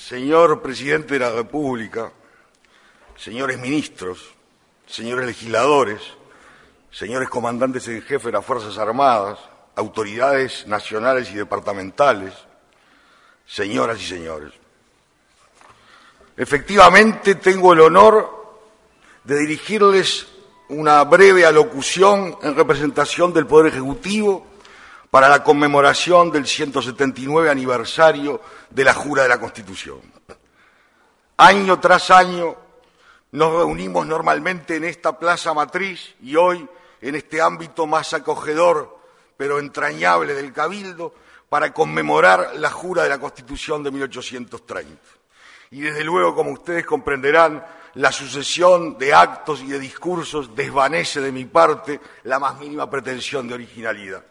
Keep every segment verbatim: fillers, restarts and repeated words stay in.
Señor Presidente de la República, señores ministros, señores legisladores, señores comandantes en jefe de las Fuerzas Armadas, autoridades nacionales y departamentales, señoras y señores. Efectivamente, tengo el honor de dirigirles una breve alocución en representación del Poder Ejecutivo para la conmemoración del ciento setenta y nueve aniversario de la Jura de la Constitución. Año tras año nos reunimos normalmente en esta plaza matriz y hoy en este ámbito más acogedor pero entrañable del Cabildo para conmemorar la Jura de la Constitución de mil ochocientos treinta. Y desde luego, como ustedes comprenderán, la sucesión de actos y de discursos desvanece de mi parte la más mínima pretensión de originalidad.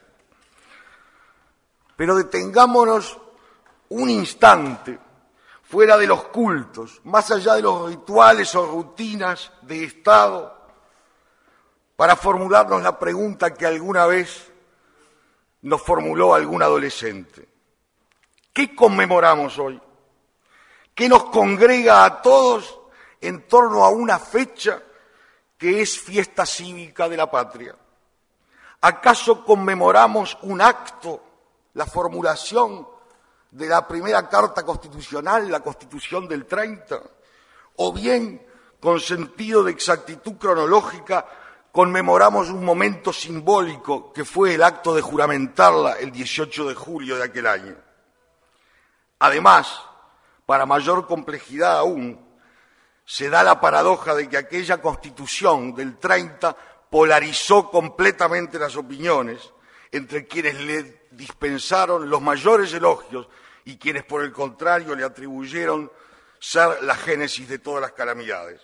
Pero detengámonos un instante fuera de los cultos, más allá de los rituales o rutinas de Estado, para formularnos la pregunta que alguna vez nos formuló algún adolescente. ¿Qué conmemoramos hoy? ¿Qué nos congrega a todos en torno a una fecha que es fiesta cívica de la patria? ¿Acaso conmemoramos un acto, la formulación de la primera Carta Constitucional, la Constitución del treinta? ¿O bien, con sentido de exactitud cronológica, conmemoramos un momento simbólico que fue el acto de juramentarla el dieciocho de julio de aquel año? Además, para mayor complejidad aún, se da la paradoja de que aquella Constitución del treinta polarizó completamente las opiniones entre quienes le dispensaron los mayores elogios y quienes, por el contrario, le atribuyeron ser la génesis de todas las calamidades.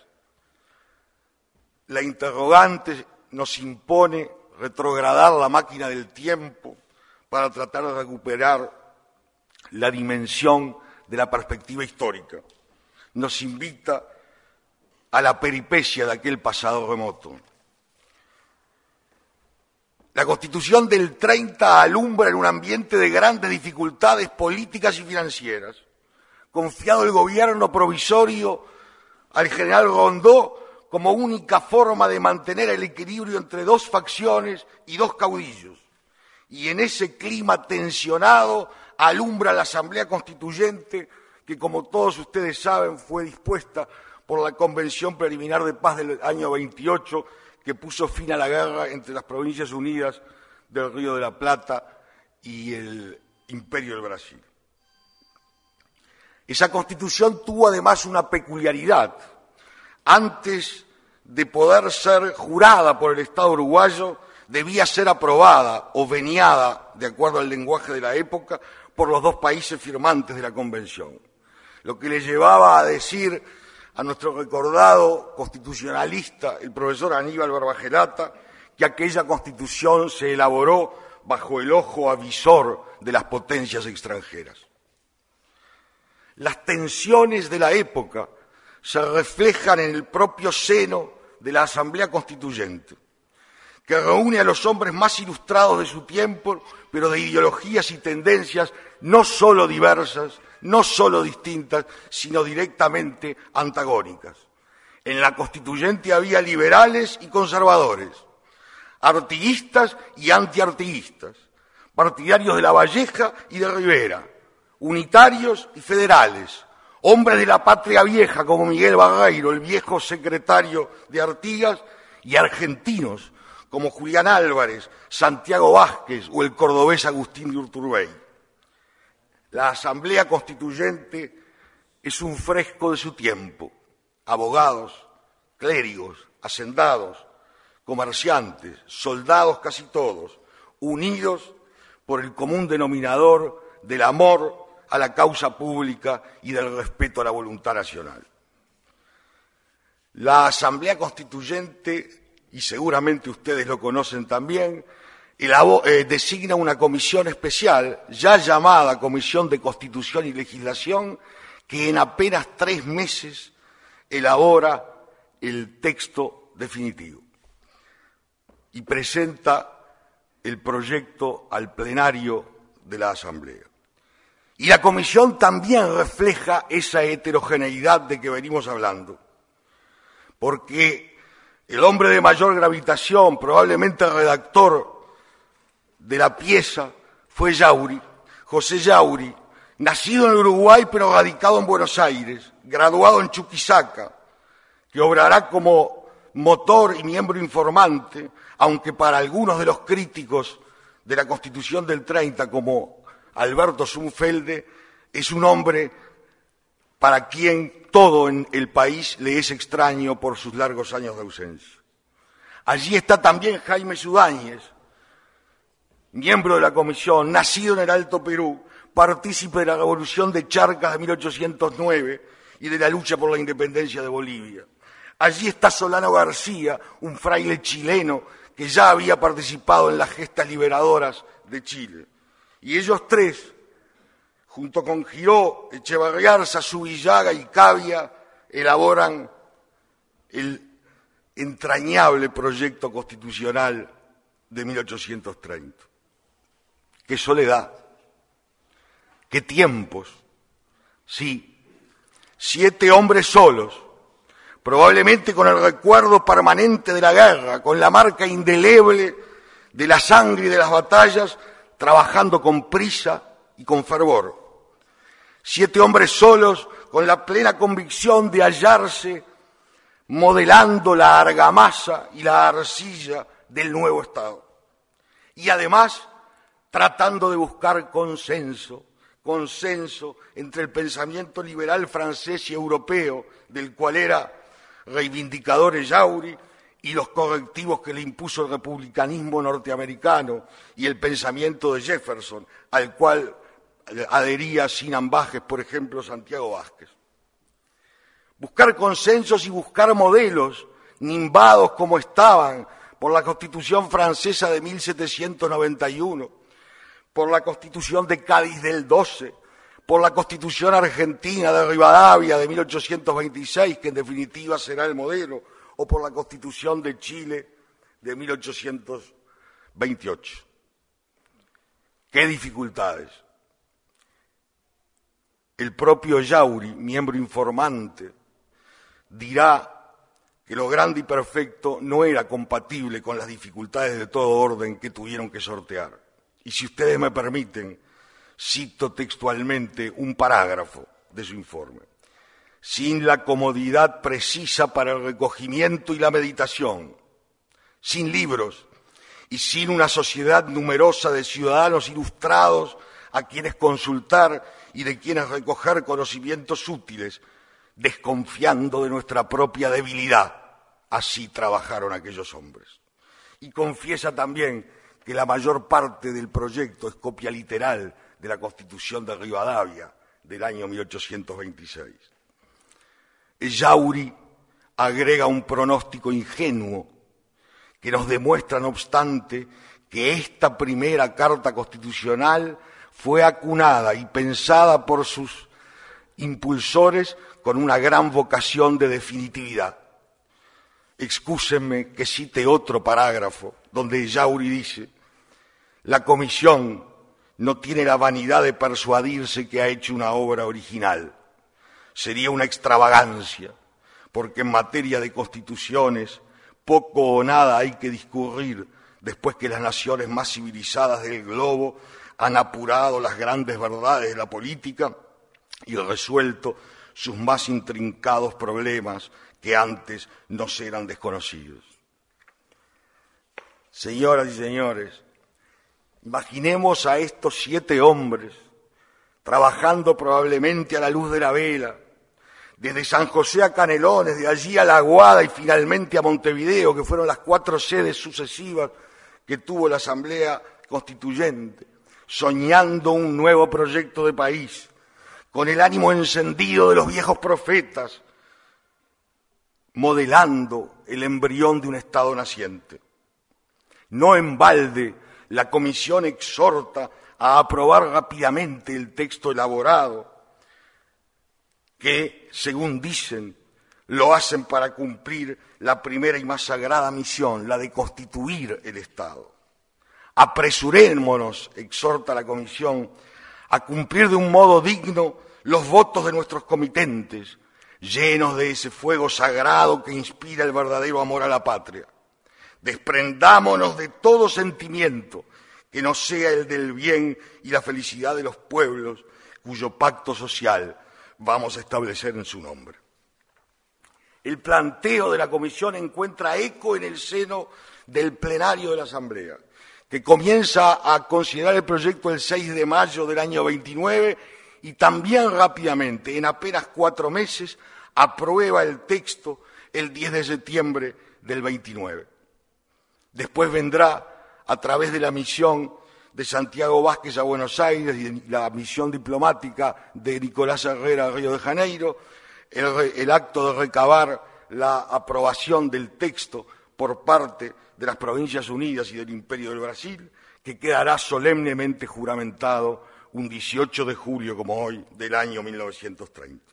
La interrogante nos impone retrogradar la máquina del tiempo para tratar de recuperar la dimensión de la perspectiva histórica. Nos invita a la peripecia de aquel pasado remoto. La Constitución del treinta alumbra en un ambiente de grandes dificultades políticas y financieras. Confiado el gobierno provisorio al general Rondó como única forma de mantener el equilibrio entre dos facciones y dos caudillos. Y en ese clima tensionado alumbra la Asamblea Constituyente que, como todos ustedes saben, fue dispuesta por la Convención Preliminar de Paz del año veintiocho, que puso fin a la guerra entre las Provincias Unidas del Río de la Plata y el Imperio del Brasil. Esa Constitución tuvo además una peculiaridad. Antes de poder ser jurada por el Estado uruguayo, debía ser aprobada o veniada, de acuerdo al lenguaje de la época, por los dos países firmantes de la Convención. Lo que le llevaba a decir a nuestro recordado constitucionalista, el profesor Aníbal Barbagelata, que aquella Constitución se elaboró bajo el ojo avisor de las potencias extranjeras. Las tensiones de la época se reflejan en el propio seno de la Asamblea Constituyente, que reúne a los hombres más ilustrados de su tiempo, pero de ideologías y tendencias no solo diversas, no solo distintas, sino directamente antagónicas. En la Constituyente había liberales y conservadores, artiguistas y antiartiguistas, partidarios de Lavalleja y de Rivera, unitarios y federales, hombres de la patria vieja como Miguel Barreiro, el viejo secretario de Artigas, y argentinos como Julián Álvarez, Santiago Vázquez o el cordobés Agustín de Urtubey. La Asamblea Constituyente es un fresco de su tiempo. Abogados, clérigos, hacendados, comerciantes, soldados casi todos, unidos por el común denominador del amor a la causa pública y del respeto a la voluntad nacional. La Asamblea Constituyente, y seguramente ustedes lo conocen también, eh, designa una comisión especial, ya llamada Comisión de Constitución y Legislación, que en apenas tres meses elabora el texto definitivo y presenta el proyecto al plenario de la Asamblea. Y la comisión también refleja esa heterogeneidad de que venimos hablando, porque el hombre de mayor gravitación, probablemente el redactor de la pieza, fue Yauri, José Yauri, nacido en Uruguay pero radicado en Buenos Aires, graduado en Chuquisaca, que obrará como motor y miembro informante, aunque para algunos de los críticos de la Constitución del treinta, como Alberto Zumfelde, es un hombre para quien todo en el país le es extraño por sus largos años de ausencia. Allí está también Jaime Sudáñez, miembro de la comisión, nacido en el Alto Perú, partícipe de la Revolución de Charcas de mil ochocientos nueve y de la lucha por la independencia de Bolivia. Allí está Solano García, un fraile chileno que ya había participado en las gestas liberadoras de Chile. Y ellos tres, junto con Giró, Echevarría, Subillaga y Cavia, elaboran el entrañable proyecto constitucional de mil ochocientos treinta. ¡Qué soledad! ¡Qué tiempos! Sí, siete hombres solos, probablemente con el recuerdo permanente de la guerra, con la marca indeleble de la sangre y de las batallas, trabajando con prisa y con fervor. Siete hombres solos con la plena convicción de hallarse modelando la argamasa y la arcilla del nuevo Estado. Y además tratando de buscar consenso, consenso entre el pensamiento liberal francés y europeo, del cual era reivindicador Yauri, y los correctivos que le impuso el republicanismo norteamericano y el pensamiento de Jefferson, al cual adhería sin ambajes, por ejemplo, Santiago Vázquez. Buscar consensos y buscar modelos, nimbados como estaban por la Constitución francesa de mil setecientos noventa y uno, por la Constitución de Cádiz del doce, por la Constitución argentina de Rivadavia de mil ochocientos veintiséis, que en definitiva será el modelo, o por la Constitución de Chile de mil ochocientos veintiocho. ¡Qué dificultades! El propio Yauri, miembro informante, dirá que lo grande y perfecto no era compatible con las dificultades de todo orden que tuvieron que sortear. Y si ustedes me permiten, cito textualmente un parágrafo de su informe. Sin la comodidad precisa para el recogimiento y la meditación, sin libros y sin una sociedad numerosa de ciudadanos ilustrados a quienes consultar y de quienes recoger conocimientos útiles, desconfiando de nuestra propia debilidad. Así trabajaron aquellos hombres. Y confiesa también que la mayor parte del proyecto es copia literal de la Constitución de Rivadavia del año mil ochocientos veintiséis. Yauri agrega un pronóstico ingenuo que nos demuestra, no obstante, que esta primera Carta Constitucional fue acunada y pensada por sus impulsores con una gran vocación de definitividad. Excúsenme que cite otro parágrafo donde Yauri dice: la Comisión no tiene la vanidad de persuadirse que ha hecho una obra original. Sería una extravagancia, porque en materia de constituciones poco o nada hay que discurrir después que las naciones más civilizadas del globo han apurado las grandes verdades de la política y resuelto sus más intrincados problemas que antes nos eran desconocidos. Señoras y señores, imaginemos a estos siete hombres trabajando probablemente a la luz de la vela, desde San José a Canelones, de allí a La Aguada y finalmente a Montevideo, que fueron las cuatro sedes sucesivas que tuvo la Asamblea Constituyente, soñando un nuevo proyecto de país, con el ánimo encendido de los viejos profetas, modelando el embrión de un Estado naciente. No en balde, la Comisión exhorta a aprobar rápidamente el texto elaborado, que, según dicen, lo hacen para cumplir la primera y más sagrada misión, la de constituir el Estado. Apresurémonos, exhorta la Comisión, a cumplir de un modo digno los votos de nuestros comitentes, llenos de ese fuego sagrado que inspira el verdadero amor a la patria. Desprendámonos de todo sentimiento que no sea el del bien y la felicidad de los pueblos, cuyo pacto social vamos a establecer en su nombre. El planteo de la Comisión encuentra eco en el seno del plenario de la Asamblea, que comienza a considerar el proyecto el seis de mayo del año veintinueve y también rápidamente, en apenas cuatro meses, aprueba el texto el diez de septiembre del veintinueve. Después vendrá, a través de la misión de Santiago Vázquez a Buenos Aires y la misión diplomática de Nicolás Herrera a Río de Janeiro, el, el acto de recabar la aprobación del texto por parte de las Provincias Unidas y del Imperio del Brasil, que quedará solemnemente juramentado un dieciocho de julio, como hoy, del año mil novecientos treinta.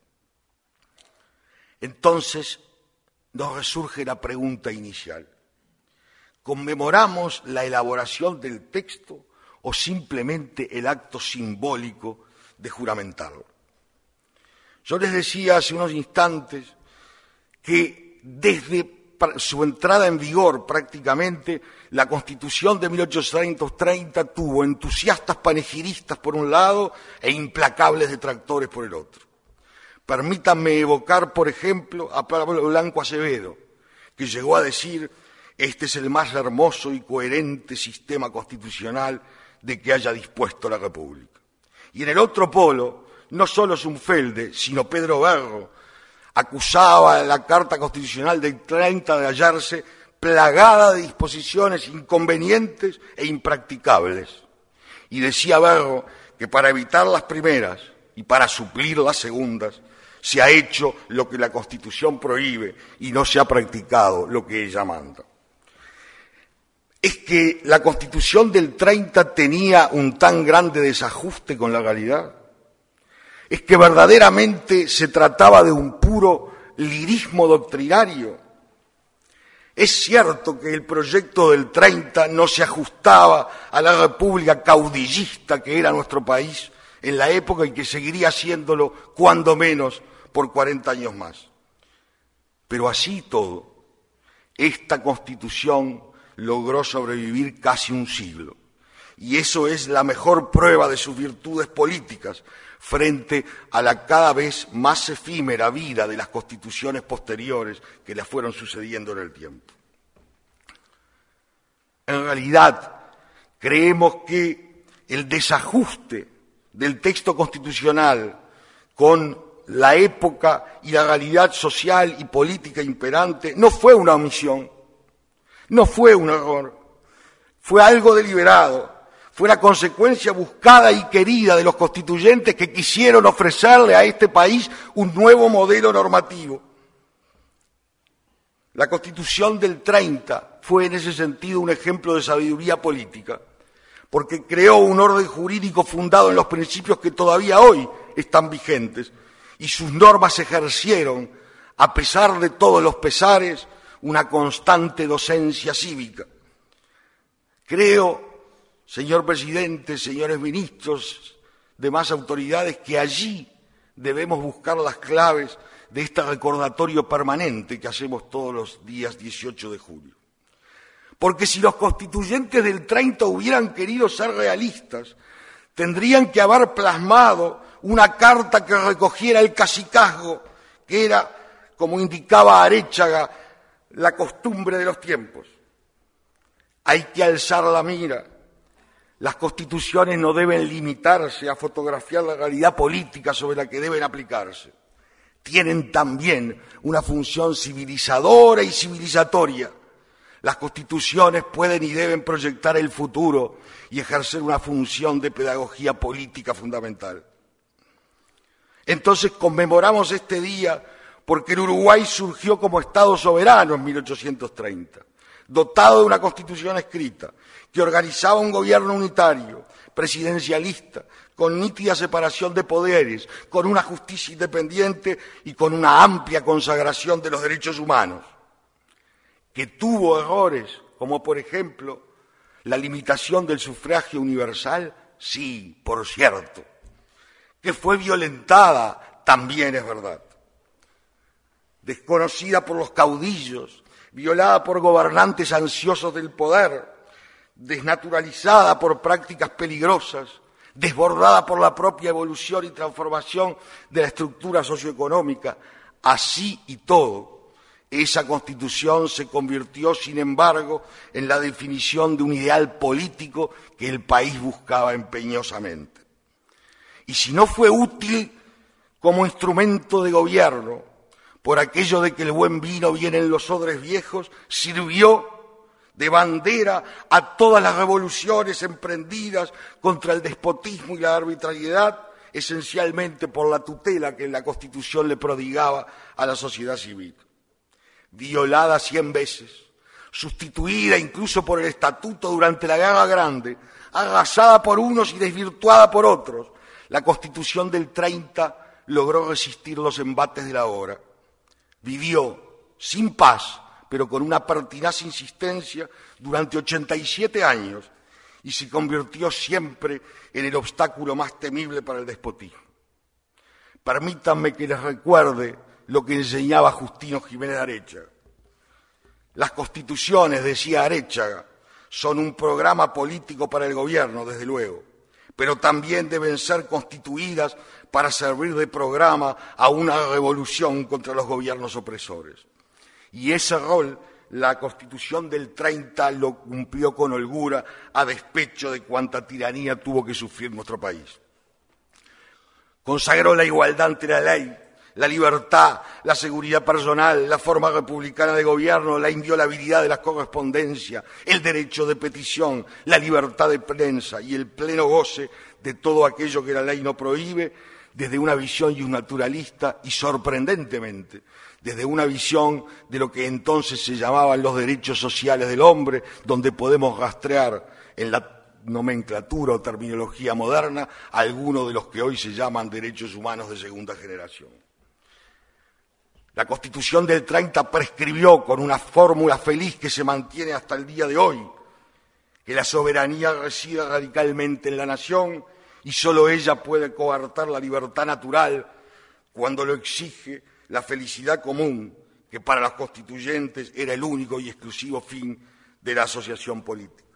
Entonces nos resurge la pregunta inicial. ¿Conmemoramos la elaboración del texto o simplemente el acto simbólico de juramentarlo? Yo les decía hace unos instantes que desde su entrada en vigor prácticamente, la Constitución de mil ochocientos treinta tuvo entusiastas panegiristas por un lado e implacables detractores por el otro. Permítanme evocar, por ejemplo, a Pablo Blanco Acevedo, que llegó a decir: este es el más hermoso y coherente sistema constitucional de que haya dispuesto la República. Y en el otro polo, no solo Zunfelde, sino Pedro Berro, acusaba a la Carta Constitucional del treinta de hallarse plagada de disposiciones inconvenientes e impracticables. Y decía Berro que para evitar las primeras y para suplir las segundas, se ha hecho lo que la Constitución prohíbe y no se ha practicado lo que ella manda. ¿Es que la Constitución del treinta tenía un tan grande desajuste con la realidad? ¿Es que verdaderamente se trataba de un puro lirismo doctrinario? Es cierto que el proyecto del treinta no se ajustaba a la república caudillista que era nuestro país en la época y que seguiría siéndolo, cuando menos, por cuarenta años más. Pero así y todo, esta Constitución logró sobrevivir casi un siglo. Y eso es la mejor prueba de sus virtudes políticas frente a la cada vez más efímera vida de las constituciones posteriores que la fueron sucediendo en el tiempo. En realidad, creemos que el desajuste del texto constitucional con la época y la realidad social y política imperante no fue una omisión, no fue un error, fue algo deliberado. Fue la consecuencia buscada y querida de los constituyentes que quisieron ofrecerle a este país un nuevo modelo normativo. La Constitución del treinta fue en ese sentido un ejemplo de sabiduría política, porque creó un orden jurídico fundado en los principios que todavía hoy están vigentes, y sus normas ejercieron, a pesar de todos los pesares, una constante docencia cívica. Creo, señor presidente, señores ministros, demás autoridades, que allí debemos buscar las claves de este recordatorio permanente que hacemos todos los días dieciocho de julio. Porque si los constituyentes del treinta hubieran querido ser realistas, tendrían que haber plasmado una carta que recogiera el cacicazgo, que era, como indicaba Aréchaga, la costumbre de los tiempos. Hay que alzar la mira. Las constituciones no deben limitarse a fotografiar la realidad política sobre la que deben aplicarse. Tienen también una función civilizadora y civilizatoria. Las constituciones pueden y deben proyectar el futuro y ejercer una función de pedagogía política fundamental. Entonces conmemoramos este día porque el Uruguay surgió como Estado soberano en mil ochocientos treinta, dotado de una constitución escrita, que organizaba un gobierno unitario, presidencialista, con nítida separación de poderes, con una justicia independiente y con una amplia consagración de los derechos humanos, que tuvo errores, como por ejemplo la limitación del sufragio universal, sí, por cierto, que fue violentada, también es verdad. Desconocida por los caudillos, violada por gobernantes ansiosos del poder, desnaturalizada por prácticas peligrosas, desbordada por la propia evolución y transformación de la estructura socioeconómica, así y todo, esa Constitución se convirtió, sin embargo, en la definición de un ideal político que el país buscaba empeñosamente. Y si no fue útil como instrumento de gobierno, por aquello de que el buen vino viene en los odres viejos, sirvió de bandera a todas las revoluciones emprendidas contra el despotismo y la arbitrariedad, esencialmente por la tutela que la Constitución le prodigaba a la sociedad civil. Violada cien veces, sustituida incluso por el Estatuto durante la Guerra Grande, arrasada por unos y desvirtuada por otros, la Constitución del treinta logró resistir los embates de la hora. Vivió sin paz, pero con una pertinaz insistencia durante ochenta y siete años, y se convirtió siempre en el obstáculo más temible para el despotismo. Permítanme que les recuerde lo que enseñaba Justino Jiménez de Aréchaga. Las constituciones, decía Aréchaga, son un programa político para el gobierno, desde luego, pero también deben ser constituidas para servir de programa a una revolución contra los gobiernos opresores. Y ese rol la Constitución del treinta lo cumplió con holgura, a despecho de cuanta tiranía tuvo que sufrir nuestro país. Consagró la igualdad ante la ley, la libertad, la seguridad personal, la forma republicana de gobierno, la inviolabilidad de la correspondencia, el derecho de petición, la libertad de prensa y el pleno goce de todo aquello que la ley no prohíbe, desde una visión naturalista y, sorprendentemente, desde una visión de lo que entonces se llamaban los derechos sociales del hombre, donde podemos rastrear en la nomenclatura o terminología moderna algunos de los que hoy se llaman derechos humanos de segunda generación. La Constitución del treinta prescribió con una fórmula feliz que se mantiene hasta el día de hoy, que la soberanía reside radicalmente en la nación y solo ella puede coartar la libertad natural cuando lo exige la felicidad común, que para los constituyentes era el único y exclusivo fin de la asociación política.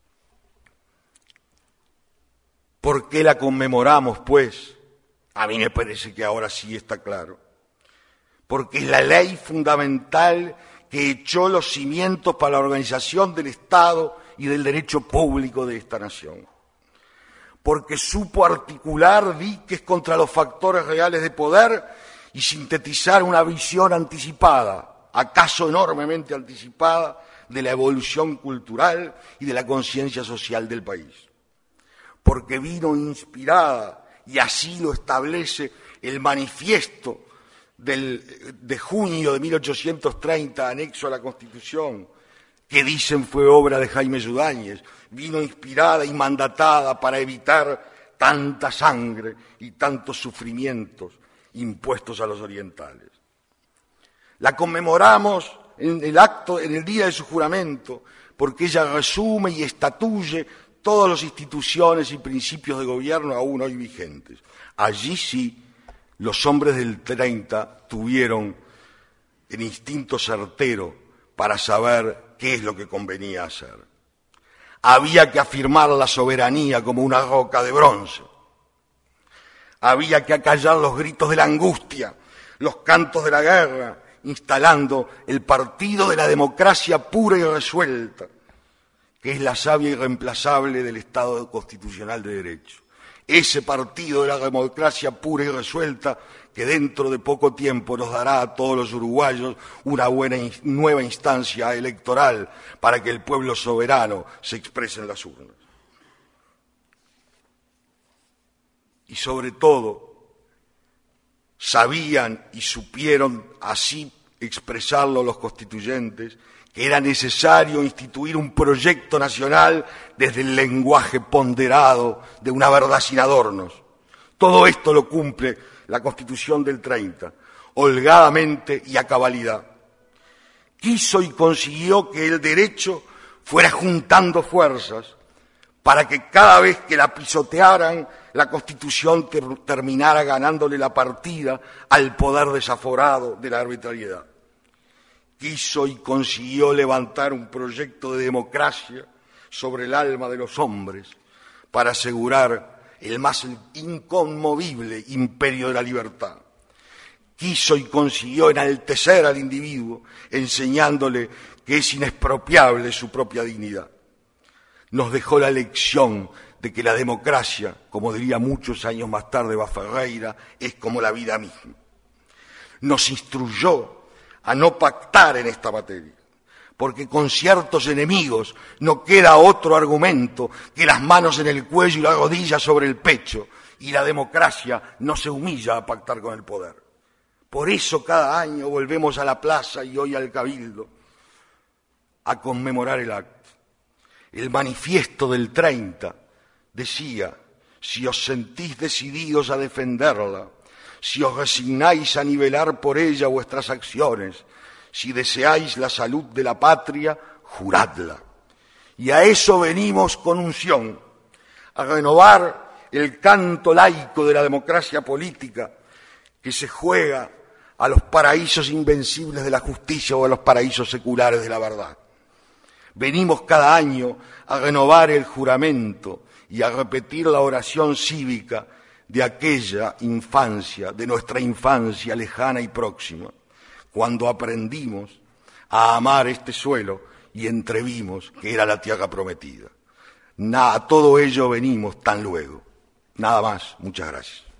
¿Por qué la conmemoramos, pues? A mí me parece que ahora sí está claro. Porque es la ley fundamental que echó los cimientos para la organización del Estado y del derecho público de esta nación. Porque supo articular diques contra los factores reales de poder y sintetizar una visión anticipada, acaso enormemente anticipada, de la evolución cultural y de la conciencia social del país. Porque vino inspirada, y así lo establece el manifiesto del, de junio de mil ochocientos treinta, anexo a la Constitución, que dicen fue obra de Jaime Yudáñez, vino inspirada y mandatada para evitar tanta sangre y tantos sufrimientos impuestos a los orientales. La conmemoramos en el acto, en el día de su juramento, porque ella resume y estatuye todas las instituciones y principios de gobierno aún hoy vigentes. Allí sí, los hombres del treinta tuvieron el instinto certero para saber qué es lo que convenía hacer. Había que afirmar la soberanía como una roca de bronce. Había que acallar los gritos de la angustia, los cantos de la guerra, instalando el partido de la democracia pura y resuelta, que es la savia irreemplazable del Estado constitucional de derecho. Ese partido de la democracia pura y resuelta que dentro de poco tiempo nos dará a todos los uruguayos una buena nueva instancia electoral para que el pueblo soberano se exprese en las urnas. Y sobre todo, sabían y supieron así expresarlo los constituyentes, que era necesario instituir un proyecto nacional desde el lenguaje ponderado de una verdad sin adornos. Todo esto lo cumple la Constitución del treinta, holgadamente y a cabalidad. Quiso y consiguió que el derecho fuera juntando fuerzas para que cada vez que la pisotearan, la Constitución ter terminara ganándole la partida al poder desaforado de la arbitrariedad. Quiso y consiguió levantar un proyecto de democracia sobre el alma de los hombres para asegurar el más inconmovible imperio de la libertad. Quiso y consiguió enaltecer al individuo, enseñándole que es inexpropiable su propia dignidad. Nos dejó la lección de que la democracia, como diría muchos años más tarde Baferreira, es como la vida misma. Nos instruyó a no pactar en esta materia, porque con ciertos enemigos no queda otro argumento que las manos en el cuello y la rodilla sobre el pecho, y la democracia no se humilla a pactar con el poder. Por eso cada año volvemos a la plaza y hoy al Cabildo a conmemorar el acto. El manifiesto del treinta decía: si os sentís decididos a defenderla, si os resignáis a nivelar por ella vuestras acciones, si deseáis la salud de la patria, juradla. Y a eso venimos con unción, a renovar el canto laico de la democracia política que se juega a los paraísos invencibles de la justicia o a los paraísos seculares de la verdad. Venimos cada año a renovar el juramento y a repetir la oración cívica de aquella infancia, de nuestra infancia lejana y próxima, cuando aprendimos a amar este suelo y entrevimos que era la tierra prometida. A todo ello venimos tan luego. Nada más, muchas gracias.